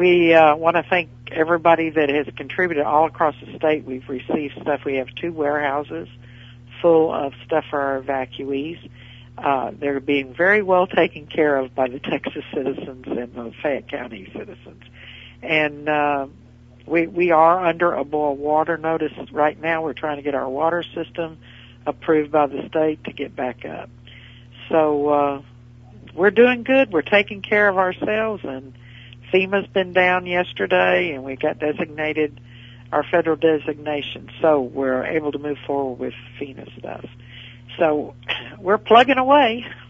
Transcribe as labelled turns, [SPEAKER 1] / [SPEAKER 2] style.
[SPEAKER 1] We want to thank everybody that has contributed all across the state. We've received stuff. We have 2 warehouses full of stuff for our evacuees. They're being very well taken care of by the Texas citizens and the Fayette County citizens. And we are under a boil water notice right now. We're trying to get our water system approved by the state to get back up. So we're doing good. We're taking care of ourselves, and FEMA's been down yesterday, and we got designated our federal designation, so we're able to move forward with FEMA stuff. So we're plugging away.